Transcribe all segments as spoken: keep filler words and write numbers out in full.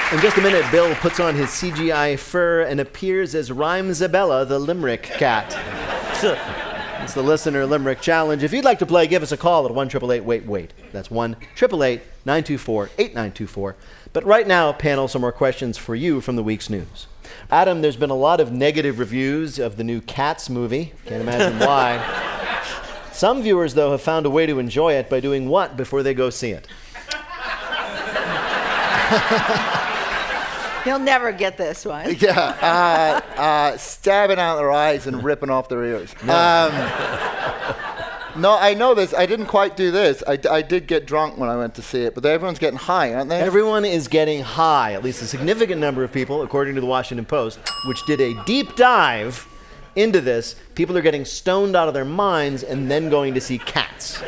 In just a minute, Bill puts on his C G I fur and appears as Rhymesabella, the Limerick cat. It's the Listener Limerick Challenge. If you'd like to play, give us a call at one eight eight eight, wait, wait. That's one eight eight eight, nine two four, eight nine two four. But right now, panel, some more questions for you from the week's news. Adam, there's been a lot of negative reviews of the new Cats movie. Can't imagine why. Some viewers, though, have found a way to enjoy it by doing what before they go see it? You'll never get this one. Yeah, uh, uh, stabbing out their eyes and ripping off their ears. No. Um, no, I know this. I didn't quite do this. I, I did get drunk when I went to see it, but everyone's getting high, aren't they? Everyone is getting high, at least a significant number of people, according to the Washington Post, which did a deep dive into this. People are getting stoned out of their minds and then going to see Cats.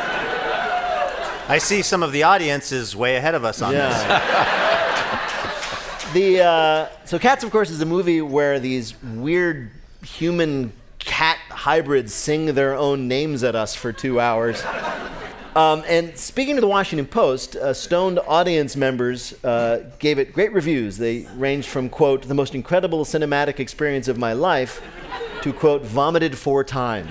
I see some of the audience is way ahead of us on yeah. this. The uh, so Cats, of course, is a movie where these weird human cat hybrids sing their own names at us for two hours. Um, and speaking to the Washington Post, uh, stoned audience members uh, gave it great reviews. They ranged from, quote, the most incredible cinematic experience of my life to, quote, vomited four times.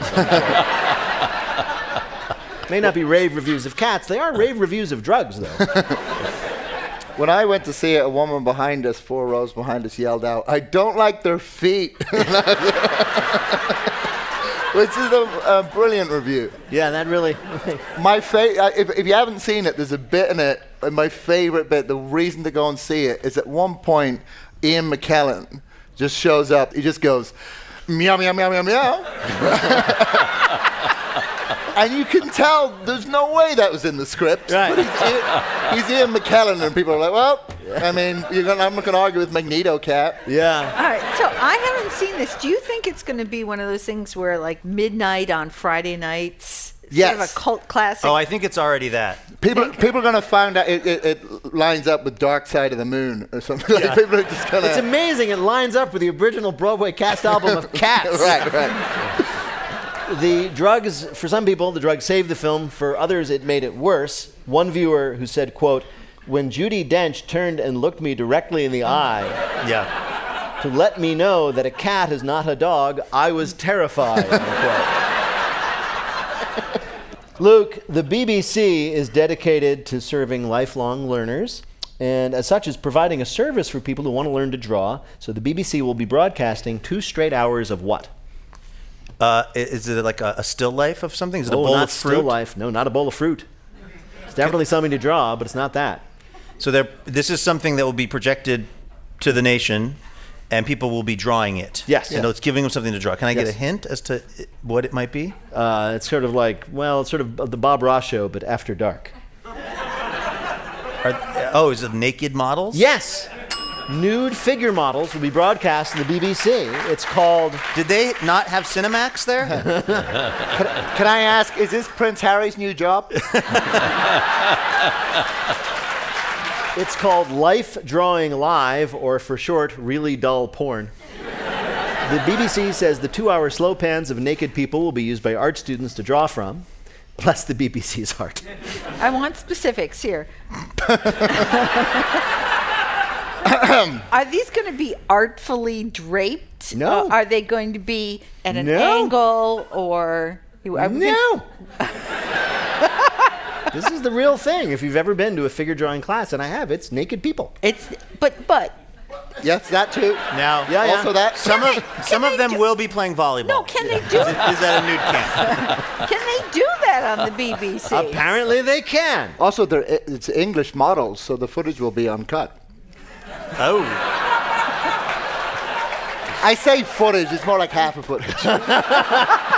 May not be rave reviews of Cats. They are rave reviews of drugs, though. When I went to see it, a woman behind us, four rows behind us, yelled out, "I don't like their feet." Which is a, a brilliant review. Yeah, that really... my fa- if, if you haven't seen it, there's a bit in it, and my favorite bit, the reason to go and see it, is at one point, Ian McKellen just shows up. He just goes, meow, meow, meow, meow, meow. And you can tell there's no way that was in the script. Right. But he's, Ian, he's Ian McKellen, and people are like, well, I mean, you're gonna, I'm not going to argue with Magneto Cat. Yeah. All right, so I haven't seen this. Do you think it's going to be one of those things where, like, midnight on Friday nights, yes. sort of a cult classic? Oh, I think it's already that. People, people are going to find out it, it, it lines up with Dark Side of the Moon or something. Yeah. Like people are just gonna... It's amazing. It lines up with the original Broadway cast album of Cats. Right, right. The drugs, for some people, the drugs saved the film. For others, it made it worse. One viewer who said, quote, when Judi Dench turned and looked me directly in the eye Yeah. to let me know that a cat is not a dog, I was terrified. Luke, the B B C is dedicated to serving lifelong learners, and as such is providing a service for people who want to learn to draw. So the B B C will be broadcasting two straight hours of what? Uh, is it like a, a still life of something? Is it oh, a bowl not of fruit? Still life. No, not a bowl of fruit. It's definitely something to draw, but it's not that. So there, this is something that will be projected to the nation, and people will be drawing it. Yes. You know, it's giving them something to draw. Can I Yes. get a hint as to what it might be? Uh, it's sort of like, well, it's sort of the Bob Ross show, but after dark. Are, oh, is it naked models? Yes. Nude figure models will be broadcast in the B B C. It's called... Did they not have Cinemax there? Can, can I ask, is this Prince Harry's new job? It's called Life Drawing Live, or for short, Really Dull Porn. The B B C says the two-hour slow pans of naked people will be used by art students to draw from. Bless the B B C's heart. I want specifics here. Are these going to be artfully draped? No. Uh, are they going to be at an No. angle, or... Are we No. gonna- This is the real thing. If you've ever been to a figure drawing class, and I have, it's naked people. It's... But, but... Yes, that too. Now, Yeah, yeah. Also that. some Can of they- some can of they them do- will be playing volleyball. No, can they do... Is, it, is that a nude camp? Can they do that on the B B C? Apparently they can. Also, they're, it's English models, so the footage will be uncut. Oh. I say footage, it's more like half a footage.